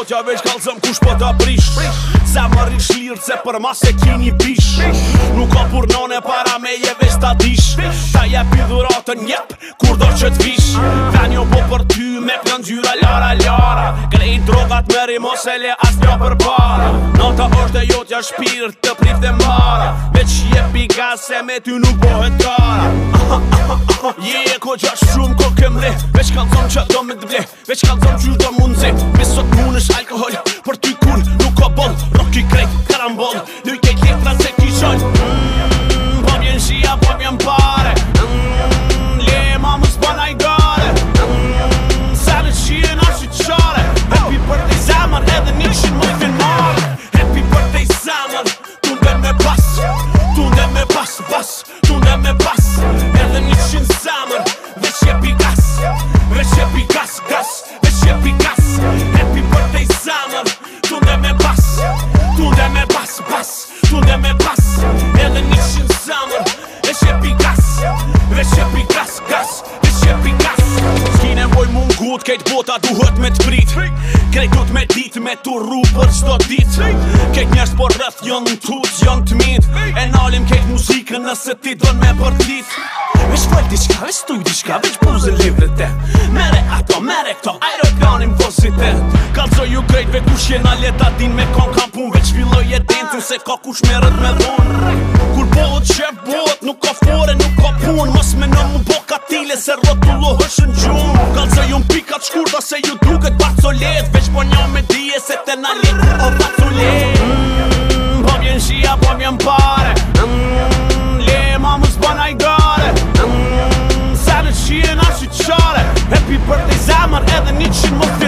jotja veç kalzëm kush po ta prish Zemër i shlirë se për mas e kini bish Nuk ka pur none para meje veç ta dish Ta jep i dhuratën jep kur do që t'vish Ven jo po për ty me plën gjyra lara Krejt drogat meri mos e le as njo për para Nata është e jotja shpirt të prift e mara Veç jep i gaz se me ty nuk bohet kara ko gjash shumë ko këmre Veç kalzom që do me t'ble Veç kalzom që do mund zi Besot mun është alkohol Për ty kur nuk ka bon Rock i krejt karambol Luj kejt letra se ki shon Po vjen shia, po vjen pare Le ma mës bana i gare Sa në shien ashtë i qare Happy birthday zamër edhe nishin më finare Happy birthday zamër Tunde me pas Tunde me pas, pas Tunde me pas Edhe nishin zamër Veç jepi gas Veç jepi gas, gas Veç jepi gas Happy birthday zamër Tunde me pas Tunde me pas, pas Tunde me pas Edhe nishin zamër Veç jepi gas Veç jepi gas, gas Veç jepi gas S'ki nevoj mungut Kejt bota duhet me t'prit Krejt du t'me dit Me t'urru për qdo dit Kejt njerës por rëth jon t'ut jon t'mit E nalim kejt muzikën nëse ti don me përtit Veç fol diçka, veç tuj diçka, veç buzën livret e Mere ato, mere këto, aeroplanin vozitet Kalzoj ju krejtve kush jena leta din me kon kam pun Veç filloj e dentin se ka kush merët me dhun Kur bohët qef bohët, nuk ka fore, nuk ka pun Mos me në mu bo katile se rotullo hëshën gjun Kalzoj ju pikat shkurta se ju duket bacolet Veç po njo me dije se te na let o bacolet Po vjen shia, po vjen pare Le ma mës bana i gare Sa në qien ashtë i qare Happy birthday zamër edhe 100 më